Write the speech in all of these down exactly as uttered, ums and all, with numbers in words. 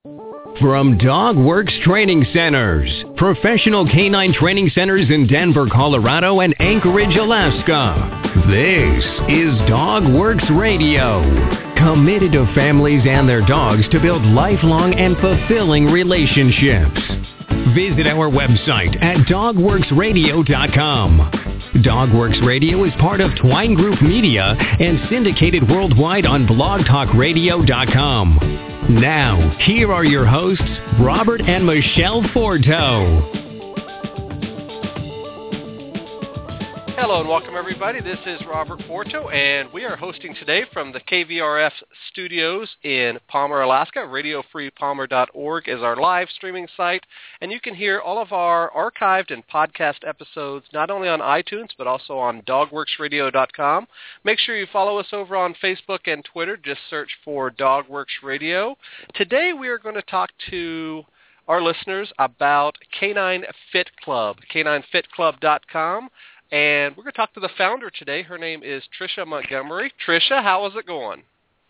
From DogWorks Training Centers, professional canine training centers in Denver, Colorado, and Anchorage, Alaska. This is DogWorks Radio, committed to families and their dogs to build lifelong and fulfilling relationships. Visit our website at dog works radio dot com. DogWorks Radio is part of Twine Group Media and syndicated worldwide on blog talk radio dot com. Now, here are your hosts, Robert and Michelle Forto. Hello and welcome everybody. This is Robert Forto and we are hosting today from the K V R F studios in Palmer, Alaska. radio free palmer dot org is our live streaming site, and you can hear all of our archived and podcast episodes not only on iTunes but also on dog works radio dot com. Make sure you follow us over on Facebook and Twitter. Just search for DogWorks Radio. Today we are going to talk to our listeners about Canine Fit Club, canine fit club dot com. And we're going to talk to the founder today. Her name is Tricia Montgomery. Tricia, how is it going?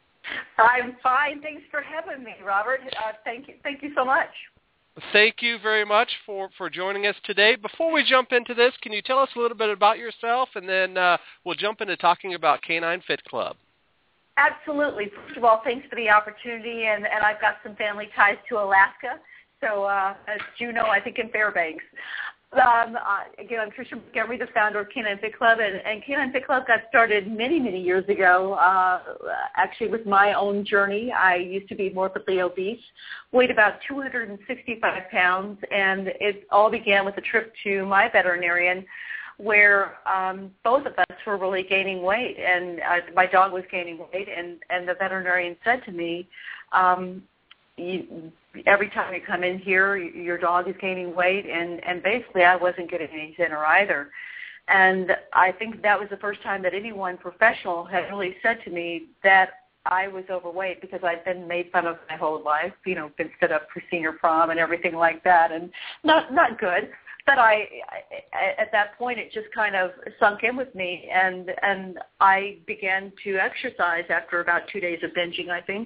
I'm fine. Thanks for having me, Robert. Uh, thank you. Thank you so much. Thank you very much for, for joining us today. Before we jump into this, can you tell us a little bit about yourself, and then uh, we'll jump into talking about Canine Fit Club. Absolutely. First of all, thanks for the opportunity, and, and I've got some family ties to Alaska. So, uh, as you know, I think in Fairbanks. Um, uh, again, I'm Tricia Montgomery, the founder of Canine Fit Club, and, and Canine Fit Club got started many, many years ago, uh, actually with my own journey. I used to be morbidly obese, weighed about two hundred sixty-five pounds, and it all began with a trip to my veterinarian where um, both of us were really gaining weight, and uh, my dog was gaining weight, and, and the veterinarian said to me, um, you, every time you come in here, your dog is gaining weight, and, and basically I wasn't getting any thinner either. And I think that was the first time that anyone professional had really said to me that I was overweight, because I'd been made fun of my whole life, you know, been set up for senior prom and everything like that, and not not good. But I, I, at that point, it just kind of sunk in with me, and and I began to exercise after about two days of binging, I think,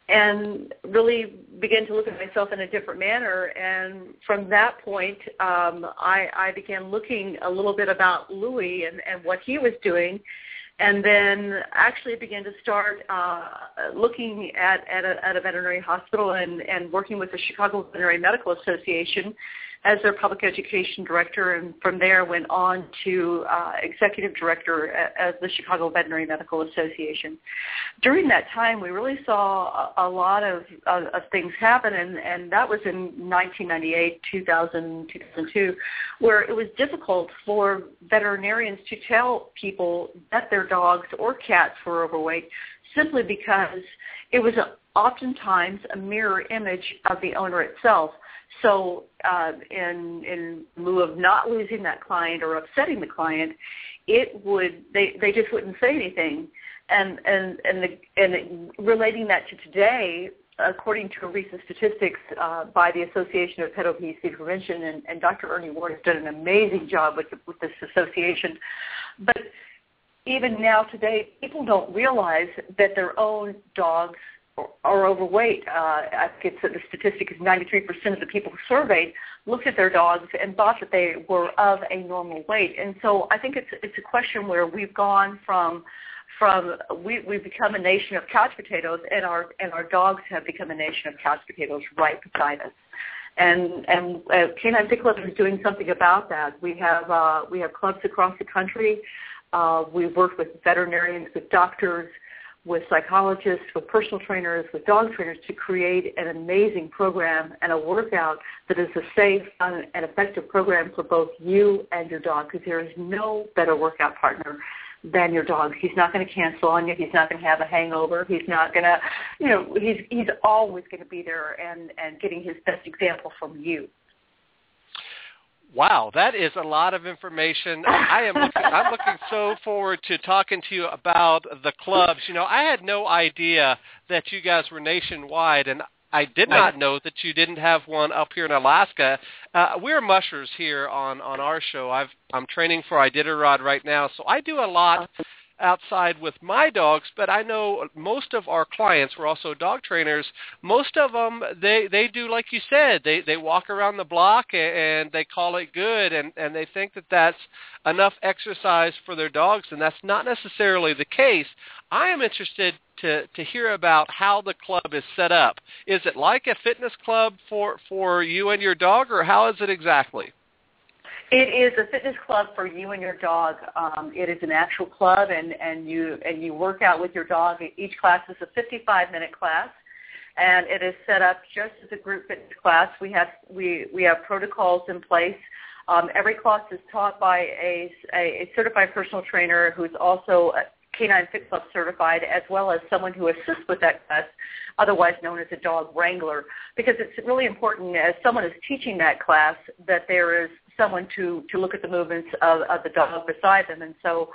and really began to look at myself in a different manner. And from that point, um, I, I began looking a little bit about Louis and, and what he was doing, and then actually began to start uh, looking at, at, a, at a veterinary hospital and, and working with the Chicago Veterinary Medical Association as their public education director, and from there went on to uh, executive director as the Chicago Veterinary Medical Association. During that time, we really saw a, a lot of, of, of things happen, and, and that was in nineteen ninety-eight, two thousand, two thousand two, where it was difficult for veterinarians to tell people that their dogs or cats were overweight, simply because it was oftentimes a mirror image of the owner itself. So uh, in in lieu of not losing that client or upsetting the client, it would they, they just wouldn't say anything. And and and, the, and relating that to today, according to recent statistics uh, by the Association of Pet Obesity Prevention, and, and Doctor Ernie Ward has done an amazing job with the, with this association. But even now today, people don't realize that their own dogs are overweight. Uh, I think it's, the statistic is ninety-three percent of the people who surveyed looked at their dogs and thought that they were of a normal weight. And so I think it's it's a question where we've gone from from we we've become a nation of couch potatoes, and our and our dogs have become a nation of couch potatoes right beside us. And and uh, Canine Fit Club is doing something about that. We have uh, we have clubs across the country. Uh, we've worked with veterinarians, with doctors, with psychologists, with personal trainers, with dog trainers to create an amazing program and a workout that is a safe, fun, and effective program for both you and your dog, because there is no better workout partner than your dog. He's not going to cancel on you. He's not going to have a hangover. He's not going to, you know, he's he's always going to be there and, and getting his best example from you. Wow, that is a lot of information. I am looking, I'm looking so forward to talking to you about the clubs. You know, I had no idea that you guys were nationwide, and I did not know that you didn't have one up here in Alaska. Uh, we're mushers here on, on our show. I've, I'm training for Iditarod right now, so I do a lot outside with my dogs, but I know most of our clients, we're also dog trainers, most of them, they, they do like you said, they, they walk around the block and they call it good, and, and they think that that's enough exercise for their dogs, and that's not necessarily the case. I am interested to, to hear about how the club is set up. Is it like a fitness club for, for you and your dog, or how is it exactly? It is a fitness club for you and your dog. Um, it is an actual club, and, and you and you work out with your dog. Each class is a fifty-five minute class, and it is set up just as a group fitness class. We have we, we have protocols in place. Um, every class is taught by a, a, a certified personal trainer who is also a Canine Fit Club certified, as well as someone who assists with that class, otherwise known as a dog wrangler, because it's really important as someone is teaching that class that there is someone to, to look at the movements of, of the dog beside them. And so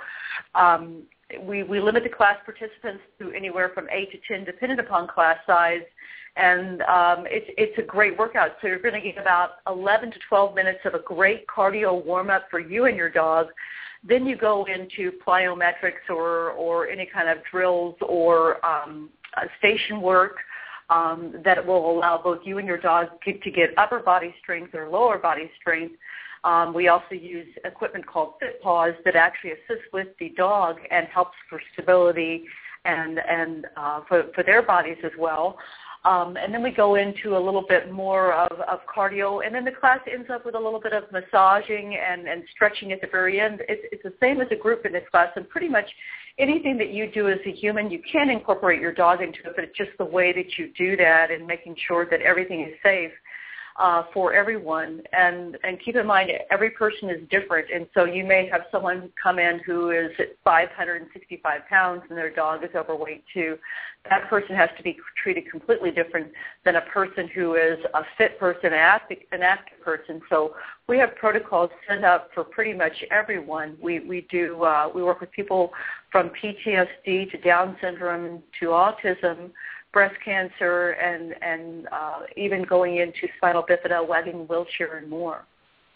um, we, we limit the class participants to anywhere from eight to ten, depending upon class size. And um, it's, it's a great workout. So you're going to get about eleven to twelve minutes of a great cardio warm-up for you and your dog. Then you go into plyometrics or, or any kind of drills or um, uh, station work um, that will allow both you and your dog to, to get upper body strength or lower body strength. Um, we also use equipment called FitPaws that actually assists with the dog and helps for stability and, and uh, for, for their bodies as well. Um, and then we go into a little bit more of, of cardio, and then the class ends up with a little bit of massaging and, and stretching at the very end. It's, it's the same as a group fitness class, and pretty much anything that you do as a human, you can incorporate your dog into it, but it's just the way that you do that and making sure that everything is safe uh, for everyone. And, and keep in mind, every person is different, and so you may have someone come in who is five hundred sixty-five pounds and their dog is overweight too. That person has to be treated completely different than a person who is a fit person, an active, an active person. So we have protocols set up for pretty much everyone. We we do uh, we work with people from P T S D to Down syndrome to autism, breast cancer, and and uh, even going into spinal bifida, wagging wheelchair, and more.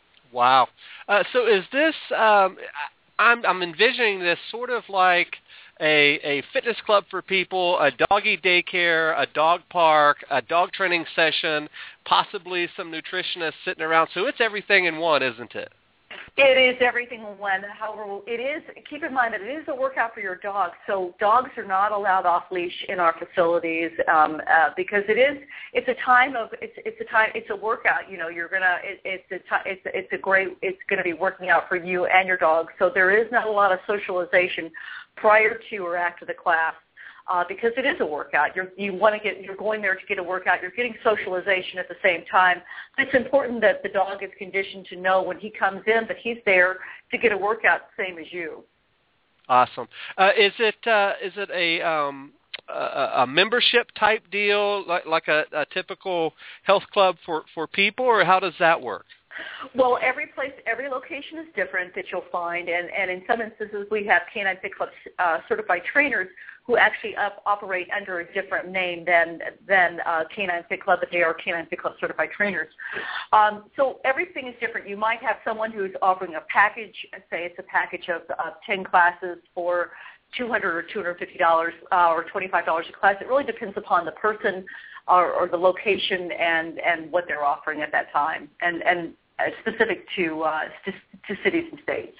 Wow. Uh, so is this? Um, I'm I'm envisioning this sort of like A, a fitness club for people, a doggy daycare, a dog park, a dog training session, possibly some nutritionists sitting around. So it's everything in one, isn't it? It is everything in one. However, it is, keep in mind that it is a workout for your dog. So dogs are not allowed off leash in our facilities um, uh, because it is, it's a time of, it's, it's a time, it's a workout. You know, you're gonna, it, it's a, it's, it's a great, it's going to be working out for you and your dog. So there is not a lot of socialization prior to or after the class. Uh, because it is a workout. You're, you want to get, you're going there to get a workout. You're getting socialization at the same time. It's important that the dog is conditioned to know when he comes in that he's there to get a workout, same as you. Awesome. Uh, is it uh, is it a um, a, a membership type deal, like, like a, a typical health club for, for people, or how does that work? Well, every place, every location is different that you'll find, and, and in some instances we have Canine Fit Club uh, certified trainers who actually up, operate under a different name than than uh, Canine Fit Club, but they are Canine Fit Club certified trainers. Um, so everything is different. You might have someone who's offering a package, say it's a package of, of ten classes for two hundred dollars or two hundred fifty dollars uh, or twenty-five dollars a class. It really depends upon the person or, or the location and, and what they're offering at that time, and, and specific to, uh, to to cities and states.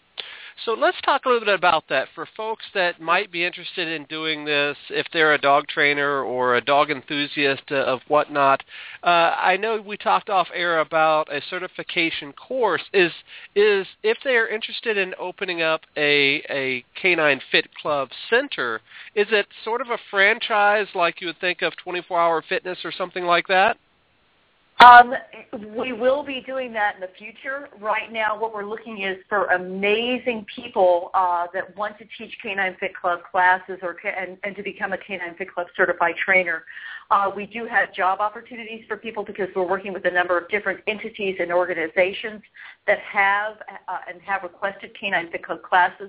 So let's talk a little bit about that for folks that might be interested in doing this, if they're a dog trainer or a dog enthusiast uh, of whatnot. Uh, I know we talked off air about a certification course. Is is if they are interested in opening up a a Canine Fit Club center, is it sort of a franchise like you would think of twenty-four hour Fitness or something like that? Um, we will be doing that in the future. Right now, what we're looking is for amazing people uh, that want to teach Canine Fit Club classes or and, and to become a Canine Fit Club certified trainer. Uh, we do have job opportunities for people because we're working with a number of different entities and organizations that have uh, and have requested Canine Fit Club classes.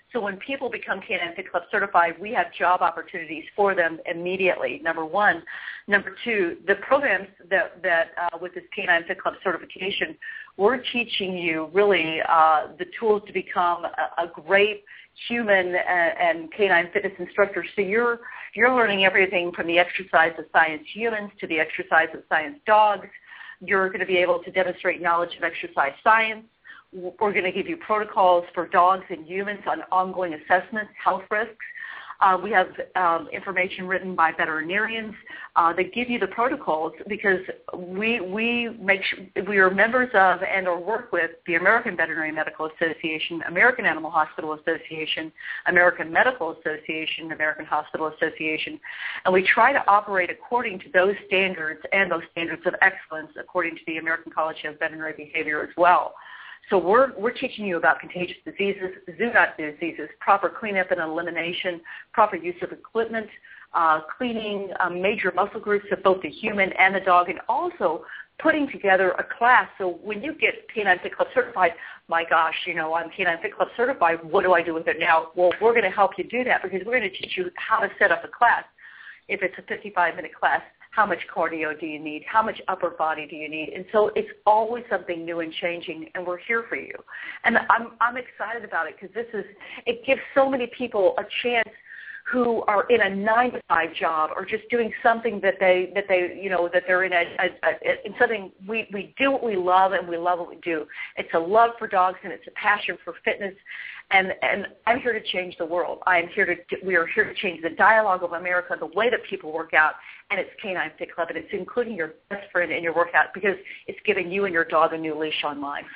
So when people become Canine Fit Club certified, we have job opportunities for them immediately, number one. Number two, the programs that, that uh, with this Canine Fit Club certification, we're teaching you really uh, the tools to become a, a great human and, and canine fitness instructor. So you're you're learning everything from the exercise of science humans to the exercise of science dogs. You're going to be able to demonstrate knowledge of exercise science. We're going to give you protocols for dogs and humans on ongoing assessments, health risks. Uh, we have um, information written by veterinarians uh, that give you the protocols because we we make sure, we are members of and or work with the American Veterinary Medical Association, American Animal Hospital Association, American Medical Association, American Hospital Association, and we try to operate according to those standards and those standards of excellence according to the American College of Veterinary Behavior as well. So we're we're teaching you about contagious diseases, zoonotic diseases, proper cleanup and elimination, proper use of equipment, uh, cleaning um, major muscle groups of both the human and the dog, and also putting together a class. So when you get Canine Fit Club certified, my gosh, you know, I'm Canine Fit Club certified. What do I do with it now? Well, we're going to help you do that because we're going to teach you how to set up a class. If it's a fifty-five minute class, how much cardio do you need? How much upper body do you need? And so it's always something new and changing, and we're here for you. And I'm I'm excited about it because this is it gives so many people a chance who are in a nine to five job or just doing something that they that they you know that they're in a, a, a in something we we do what we love and we love what we do. It's a love for dogs and it's a passion for fitness. And and I'm here to change the world. I am here to we are here to change the dialogue of America, the way that people work out, and it's Canine Fit Club, and it's including your best friend in your workout because it's giving you and your dog a new leash on life.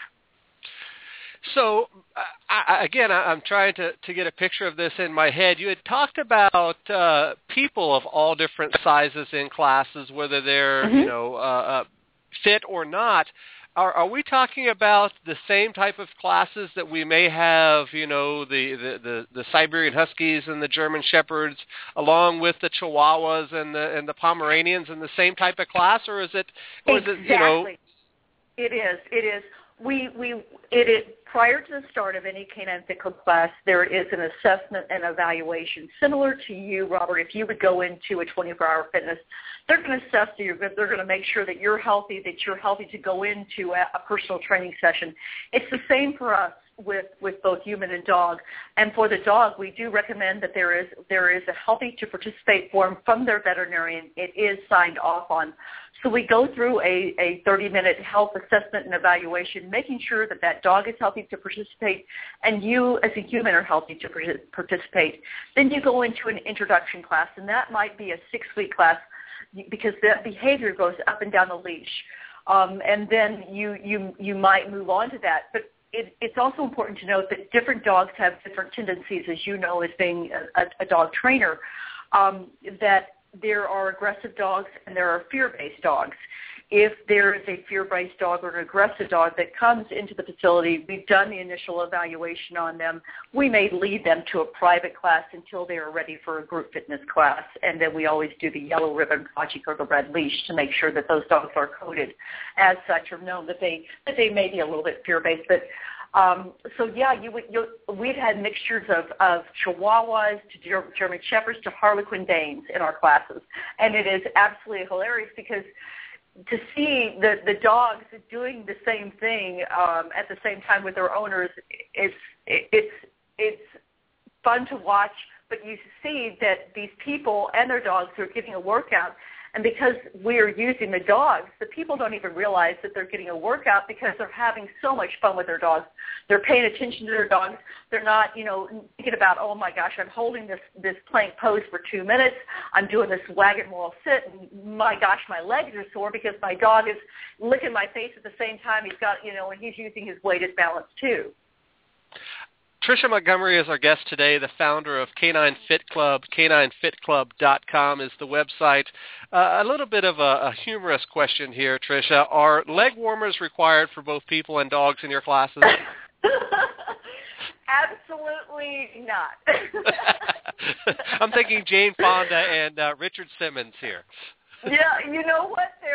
So, I, again, I, I'm trying to, to get a picture of this in my head. You had talked about uh, people of all different sizes in classes, whether they're mm-hmm. you know uh, uh, fit or not. Are, are we talking about the same type of classes that we may have, you know, the, the, the, the Siberian Huskies and the German Shepherds, along with the Chihuahuas and the and the Pomeranians in the same type of class, or is it, or exactly. is it, you know? It is. It is. We we it is prior to the start of any Canine Fit Club class, there is an assessment and evaluation similar to you, Robert. If you would go into a twenty-four hour fitness, they're going to assess you. They're going to make sure that you're healthy, that you're healthy to go into a, a personal training session. It's the same for us with with both human and dog. And for the dog, we do recommend that there is there is a healthy to participate form from their veterinarian. It is signed off on. So we go through a, a thirty minute health assessment and evaluation, making sure that that dog is healthy to participate and you as a human are healthy to participate. Then you go into an introduction class, and that might be a six-week class because that behavior goes up and down the leash. Um, and then you, you, you might move on to that. But it, it's also important to note that different dogs have different tendencies, as you know, as being a, a dog trainer, um, that there are aggressive dogs and there are fear-based dogs. If there is a fear-based dog or an aggressive dog that comes into the facility, we've done the initial evaluation on them. We may lead them to a private class until they are ready for a group fitness class, and then we always do the yellow ribbon project or the red leash to make sure that those dogs are coded as such or known that they that they may be a little bit fear-based. But Um, so yeah, you, you, we've had mixtures of, of Chihuahuas to German Shepherds to Harlequin Danes in our classes, and it is absolutely hilarious because to see the, the dogs doing the same thing um, at the same time with their owners, it's it's it's fun to watch. But you see that these people and their dogs are getting a workout. And because we are using the dogs, the people don't even realize that they're getting a workout because they're having so much fun with their dogs. They're paying attention to their dogs. They're not, you know, thinking about, oh, my gosh, I'm holding this, this plank pose for two minutes. I'm doing this wagon wall sit. And my gosh, my legs are sore because my dog is licking my face at the same time. He's got, you know, and he's using his weighted balance too. Tricia Montgomery is our guest today, the founder of Canine Fit Club. canine fit club dot com is the website. Uh, a little bit of a, a humorous question here, Tricia. Are leg warmers required for both people and dogs in your classes? Absolutely not. I'm thinking Jane Fonda and uh, Richard Simmons here. Yeah, you know what? They're they're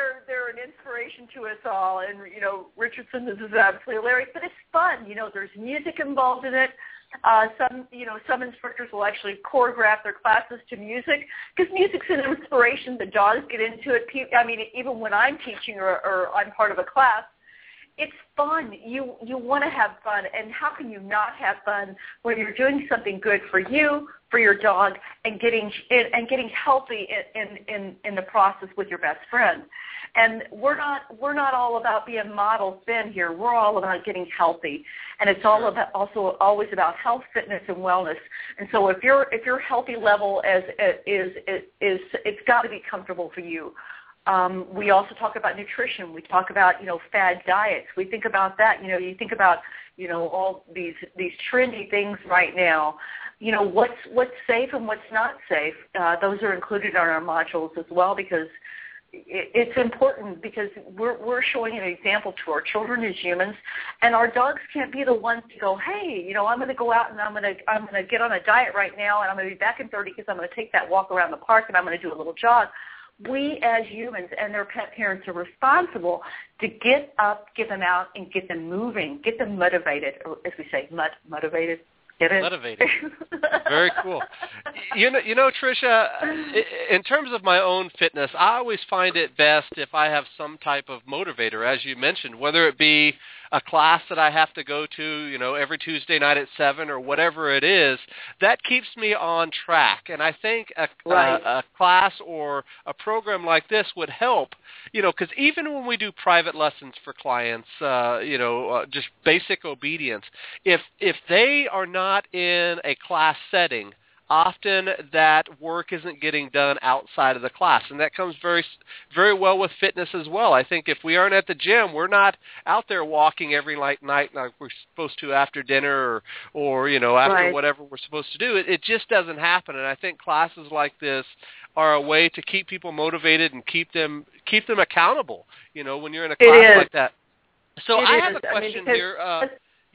they're an inspiration to us all. And, you know, Richardson, this is absolutely hilarious, but it's fun. You know, there's music involved in it. Uh, some, you know, some instructors will actually choreograph their classes to music because music's an inspiration. The dogs get into it. I mean, even when I'm teaching or, or I'm part of a class, it's fun. You you want to have fun, and how can you not have fun when you're doing something good for you, for your dog, and getting and getting healthy in in in the process with your best friend? And we're not we're not all about being model thin here. We're all about getting healthy, and it's all about also always about health, fitness, and wellness. And so if your if your healthy level is is is, is it's got to be comfortable for you. Um, we also talk about nutrition. We talk about, you know, fad diets. We think about that. You know, you think about, you know, all these these trendy things right now. You know, what's what's safe and what's not safe. Uh, those are included in our modules as well because it, it's important because we're we're showing an example to our children as humans, and our dogs can't be the ones to go, hey, you know, I'm going to go out and I'm going to I'm going to get on a diet right now, and I'm going to be back in thirty because I'm going to take that walk around the park and I'm going to do a little jog. We as humans and their pet parents are responsible to get up, get them out, and get them moving, get them motivated, or as we say, mut- motivated. Get it? Motivated. Very cool. You know, you know, Tricia, in terms of my own fitness, I always find it best if I have some type of motivator, as you mentioned, whether it be a class that I have to go to, you know, every Tuesday night at seven or whatever it is, that keeps me on track. And I think a, right. a, a class or a program like this would help, you know, because even when we do private lessons for clients, uh, you know, uh, just basic obedience, if if they are not in a class setting, often that work isn't getting done outside of the class, and that comes very very well with fitness as well. I think if we aren't at the gym, we're not out there walking every like night like we're supposed to after dinner or, or you know, after right. whatever we're supposed to do. It, it just doesn't happen, and I think classes like this are a way to keep people motivated and keep them keep them accountable, you know, when you're in a class like that. So it I is. have a question I mean, here. Uh,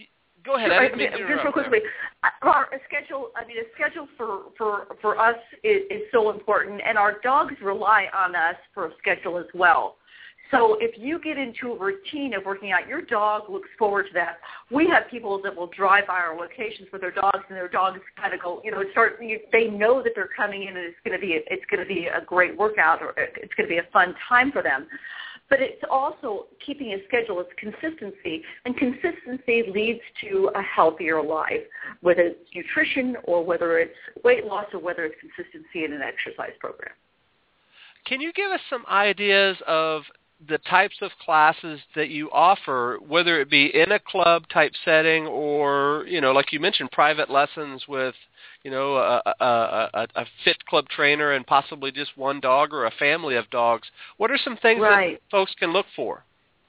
Go ahead. Sure, I didn't mean to just interrupt real quickly, our a schedule. I mean, a schedule for for for us is, is so important, and our dogs rely on us for a schedule as well. So if you get into a routine of working out, your dog looks forward to that. We have people that will drive by our locations with their dogs, and their dogs kind of go, you know, start. They know that they're coming in, and it's going to be it's going to be a great workout, or it's going to be a fun time for them. But it's also keeping a schedule. It's consistency, and consistency leads to a healthier life, whether it's nutrition or whether it's weight loss or whether it's consistency in an exercise program. Can you give us some ideas of the types of classes that you offer, whether it be in a club type setting or, you know, like you mentioned, private lessons with, you know, a, a, a, a fit club trainer and possibly just one dog or a family of dogs. What are some things right. that folks can look for?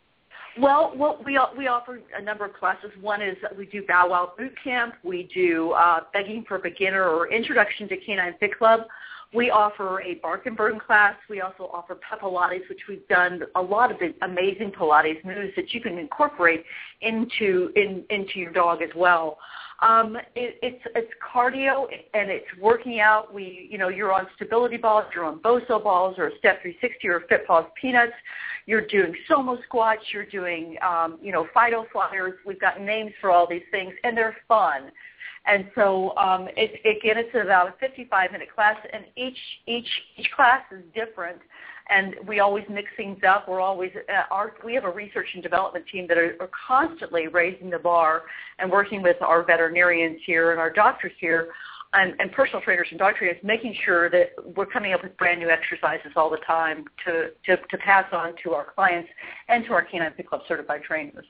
Well, well, we we offer a number of classes. One is we do Bow Wow Boot Camp. We do uh, Begging for Beginner or Introduction to Canine Fit Club. We offer a Bark and Burn class. We also offer Pet Pilates, which we've done a lot of the amazing Pilates moves that you can incorporate into in, into your dog as well. Um, it, it's it's cardio and it's working out. We you know you're on stability balls, you're on Boso balls, or Step three sixty or FitPaws Peanuts. You're doing Somo squats. You're doing um, you know Fido flyers. We've got names for all these things, and they're fun. And so, um, it, again, it's about a fifty-five minute class, and each each each class is different. And we always mix things up. We're always uh, our we have a research and development team that are, are constantly raising the bar and working with our veterinarians here and our doctors here, and, and personal trainers and dog trainers, making sure that we're coming up with brand new exercises all the time to to, to pass on to our clients and to our Canine Fit Club certified trainers.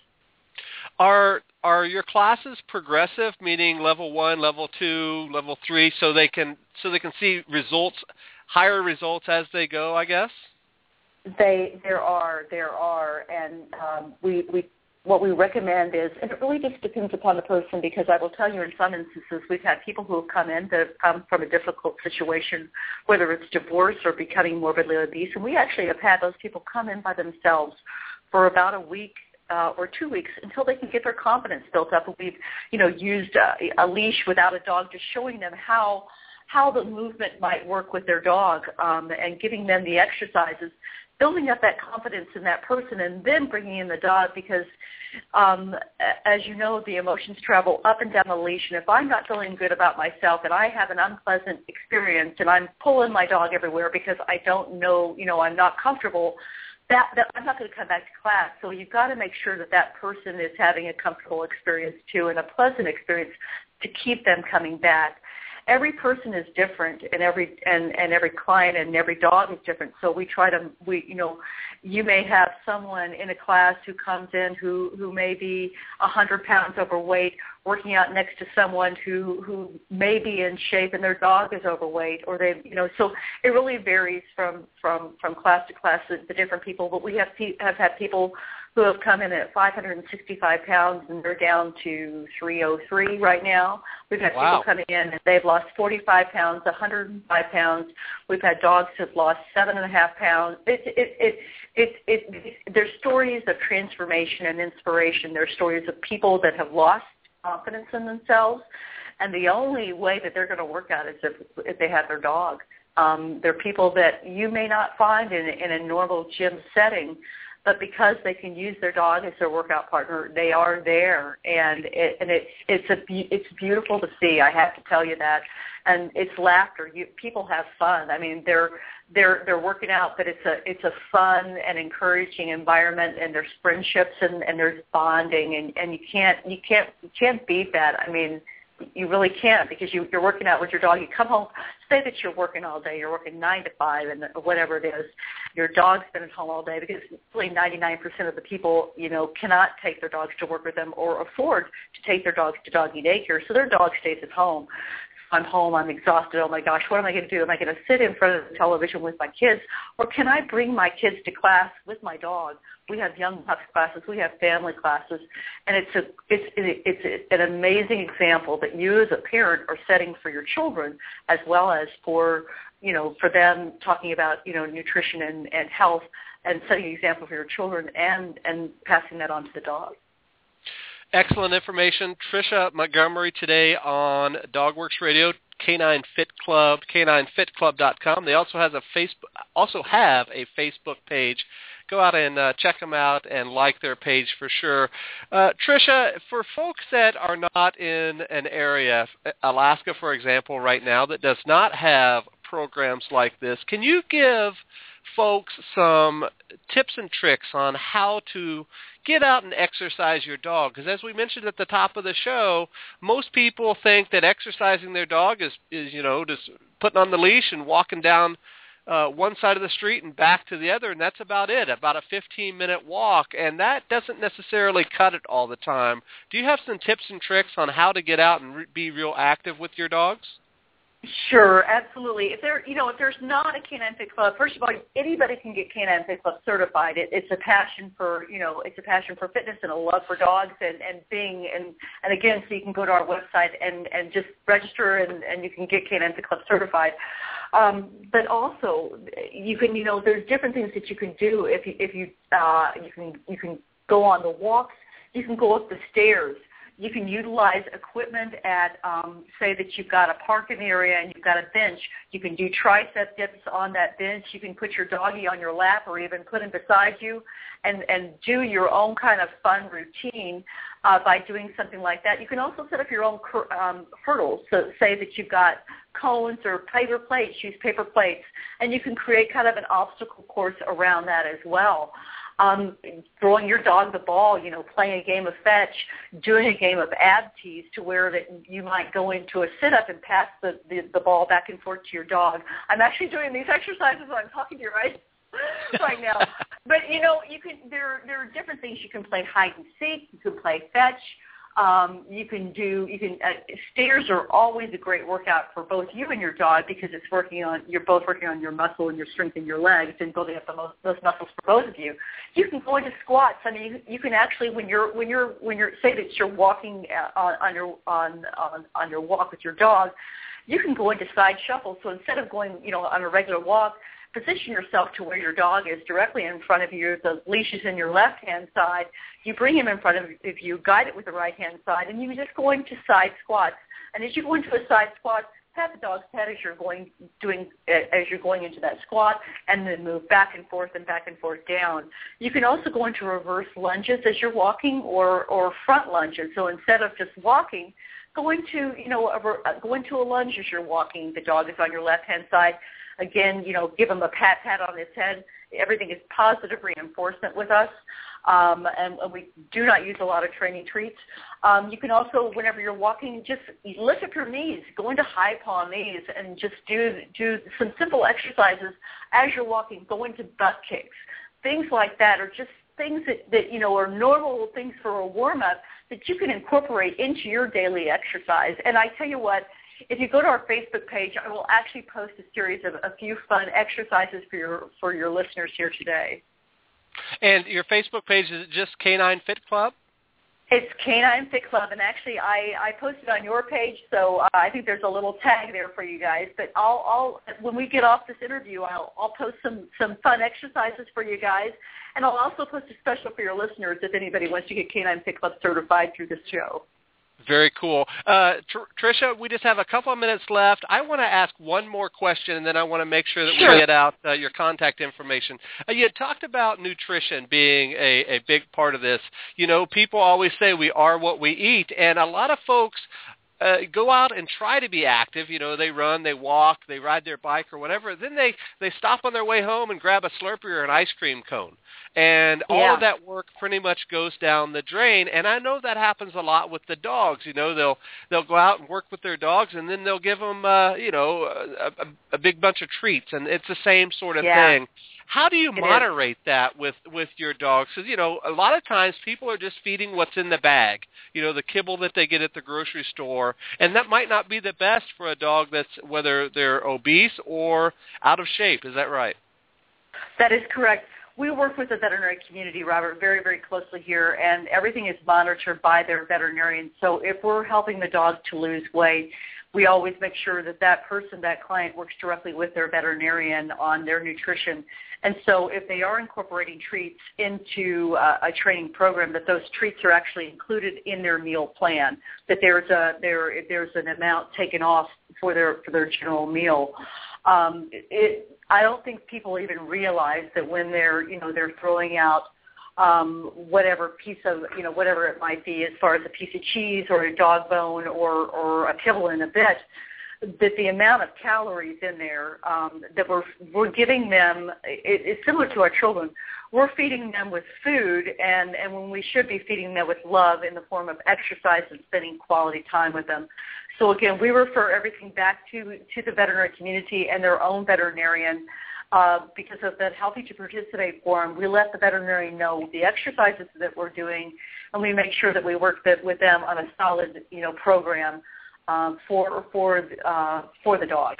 Are are your classes progressive, meaning level one, level two, level three, so they can so they can see results, higher results as they go, I guess? They there are there are, and um, we we what we recommend is, and it really just depends upon the person, because I will tell you, in some instances, we've had people who have come in that have come from a difficult situation, whether it's divorce or becoming morbidly obese, and we actually have had those people come in by themselves for about a week. Uh, or two weeks until they can get their confidence built up. And we've, you know, used uh, a leash without a dog, just showing them how how the movement might work with their dog, um, and giving them the exercises building up that confidence in that person and then bringing in the dog because, um, as you know, the emotions travel up and down the leash. And if I'm not feeling good about myself and I have an unpleasant experience and I'm pulling my dog everywhere because I don't know, you know, I'm not comfortable, that, that I'm not going to come back to class. So you've got to make sure that that person is having a comfortable experience too and a pleasant experience to keep them coming back. Every person is different, and every and, and every client and every dog is different. So we try to, we you know, you may have someone in a class who comes in who, who may be one hundred pounds overweight, working out next to someone who, who may be in shape and their dog is overweight, or they, you know, so it really varies from, from, from class to class, the, the different people. But we have have had people who have come in at five hundred sixty-five pounds and they're down to three oh three right now. We've had wow. people coming in and they've lost forty-five pounds, one hundred five pounds. We've had dogs who've lost seven and a half pounds. It, it, it, it, it, it, there's stories of transformation and inspiration. There's stories of people that have lost confidence in themselves, and the only way that they're going to work out is if, if they have their dog. Um, they're people that you may not find in, in a normal gym setting, but because they can use their dog as their workout partner, they are there, and it, and it's it's a it's beautiful to see. I have to tell you that, and it's laughter. You, people have fun. I mean, they're they're they're working out, but it's a it's a fun and encouraging environment, and there's friendships and, and there's bonding, and, and you can't you can't you can't beat that. I mean, you really can't, because you, you're working out with your dog. You come home, say that you're working all day, you're working nine to five and whatever it is. Your dog's been at home all day, because really ninety-nine percent of the people, you know, cannot take their dogs to work with them or afford to take their dogs to doggy daycare. So their dog stays at home. I'm home, I'm exhausted, oh my gosh, what am I going to do? Am I going to sit in front of the television with my kids, or can I bring my kids to class with my dog? We have young pups classes, we have family classes, and it's a it's it's an amazing example that you as a parent are setting for your children, as well as for, you know, for them talking about, you know, nutrition and, and health, and setting an example for your children and, and passing that on to the dog. Excellent information. Tricia Montgomery today on DogWorks Radio, Canine Fit Club, canine fit club dot com. They also has a Facebook, also have a Facebook page. Go out and uh, check them out and like their page for sure. Uh, Tricia, for folks that are not in an area, Alaska, for example, right now, that does not have programs like this, can you give folks some tips and tricks on how to get out and exercise your dog? Because as we mentioned at the top of the show, most people think that exercising their dog is, is you know, just putting on the leash and walking down uh, one side of the street and back to the other, and that's about it, about a fifteen-minute walk, and that doesn't necessarily cut it all the time. Do you have some tips and tricks on how to get out and re- be real active with your dogs? Sure, absolutely. If there, you know, if there's not a Canine Fit Club, first of all, anybody can get Canine Fit Club certified. It, it's a passion for, you know, it's a passion for fitness and a love for dogs and, and being, and, and again, so you can go to our website and, and just register and, and you can get Canine Fit Club certified. Um, but also, you can, you know, there's different things that you can do if you, if you, uh, you can, you can go on the walks, you can go up the stairs. You can utilize equipment at, um, say that you've got a parking area and you've got a bench. You can do tricep dips on that bench. You can put your doggie on your lap or even put him beside you and, and do your own kind of fun routine uh, by doing something like that. You can also set up your own um, hurdles. So say that you've got cones or paper plates, use paper plates, and you can create kind of an obstacle course around that as well. Um, throwing your dog the ball, you know, playing a game of fetch, doing a game of ab tease to where that you might go into a sit-up and pass the, the, the ball back and forth to your dog. I'm actually doing these exercises when I'm talking to you right, right now. But, you know, you can there, there are different things. You can play hide and seek. You can play fetch. Um, you can do, you can, uh, stairs are always a great workout for both you and your dog because it's working on, you're both working on your muscle and your strength in your legs and building up the most, those muscles for both of you. You can go into squats. I mean, you, you can actually, when you're, when you're, when you're, say that you're walking on, on your, on, on, on your walk with your dog, you can go into side shuffle. So instead of going, you know, on a regular walk, position yourself to where your dog is directly in front of you. The leash is in your left-hand side. You bring him in front of you, guide it with the right-hand side, and you just go into side squats. And as you go into a side squat, pat the dog's head as you're going doing as you're going into that squat, and then move back and forth and back and forth down. You can also go into reverse lunges as you're walking, or or front lunges. So instead of just walking, go into you know a, go into a lunge as you're walking. The dog is on your left hand side. Again, you know, give him a pat pat on his head. Everything is positive reinforcement with us. Um, and we do not use a lot of training treats. Um, you can also, whenever you're walking, just lift up your knees, go into high paw knees, and just do do some simple exercises as you're walking. Go into butt kicks. Things like that are just things that, that you know are normal things for a warm-up that you can incorporate into your daily exercise. And I tell you what, if you go to our Facebook page, I will actually post a series of a few fun exercises for your for your listeners here today. And your Facebook page, is it just Canine Fit Club? It's Canine Fit Club, and actually I, I posted on your page, so uh, I think there's a little tag there for you guys. But I'll, I'll when we get off this interview, I'll, I'll post some, some fun exercises for you guys, and I'll also post a special for your listeners if anybody wants to get Canine Fit Club certified through this show. Very cool. Uh, Tr- Tricia, we just have a couple of minutes left. I want to ask one more question, and then I want to make sure that sure. we get out uh, your contact information. Uh, you had talked about nutrition being a, a big part of this. You know, people always say we are what we eat, and a lot of folks uh, go out and try to be active. You know, they run, they walk, they ride their bike or whatever. Then they, they stop on their way home and grab a Slurpee or an ice cream cone. And all yeah. of that work pretty much goes down the drain. And I know that happens a lot with the dogs. You know, they'll they'll go out and work with their dogs, and then they'll give them, uh, you know, a, a, a big bunch of treats. And it's the same sort of yeah. thing. How do you it moderate is. that with, with your dogs? Because, you know, a lot of times people are just feeding what's in the bag, you know, the kibble that they get at the grocery store. And that might not be the best for a dog that's, whether they're obese or out of shape. Is that right? That is correct. We work with the veterinary community, Robert, very, very closely here, and everything is monitored by their veterinarian. So if we're helping the dog to lose weight, we always make sure that that person, that client, works directly with their veterinarian on their nutrition. And so if they are incorporating treats into uh, a training program, that those treats are actually included in their meal plan, that there's a there there's an amount taken off for their for their general meal. Um, it, I don't think people even realize that when they're, you know, they're throwing out um, whatever piece of, you know, whatever it might be, as far as a piece of cheese or a dog bone or, or a kibble in a bit, that the amount of calories in there um, that we're we're giving them, it, it's similar to our children. We're feeding them with food, and, and when we should be feeding them with love in the form of exercise and spending quality time with them. So again, we refer everything back to, to the veterinary community and their own veterinarian uh, because of that Healthy to Participate form. We let the veterinarian know the exercises that we're doing, and we make sure that we work that, with them on a solid, you know, program um, for for uh, for the dog.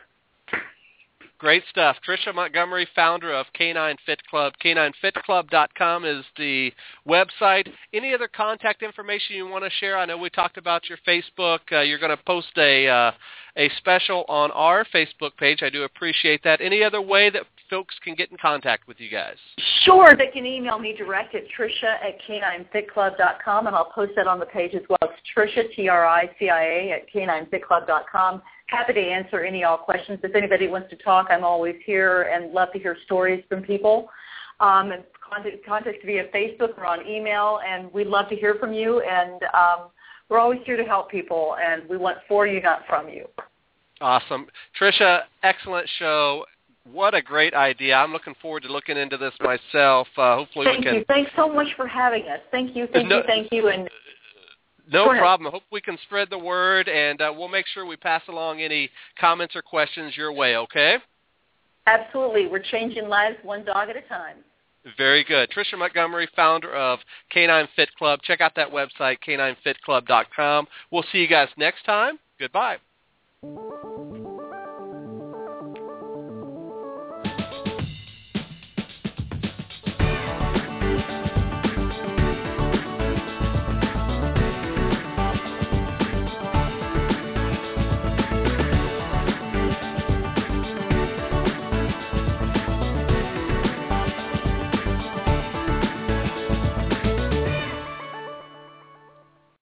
Great stuff. Tricia Montgomery, founder of Canine Fit Club. canine fit club dot com is the website. Any other contact information you want to share? I know we talked about your Facebook. Uh, you're going to post a uh, a special on our Facebook page. I do appreciate that. Any other way that folks can get in contact with you guys? Sure. They can email me direct at Tricia at canine fit club dot com, and I'll post that on the page as well. It's Tricia, T R I C I A, at canine fit club dot com. Happy to answer any all questions. If anybody wants to talk, I'm always here and love to hear stories from people. Um, and contact, contact via Facebook or on email, and we'd love to hear from you. And um, we're always here to help people, and we want for you, not from you. Awesome. Tricia, excellent show. What a great idea. I'm looking forward to looking into this myself. Uh, hopefully thank we can... you. Thanks so much for having us. Thank you, thank no, you, thank you. And No problem. I hope we can spread the word, and uh, we'll make sure we pass along any comments or questions your way, okay? Absolutely. We're changing lives one dog at a time. Very good. Tricia Montgomery, founder of Canine Fit Club. Check out that website, canine fit club dot com. We'll see you guys next time. Goodbye.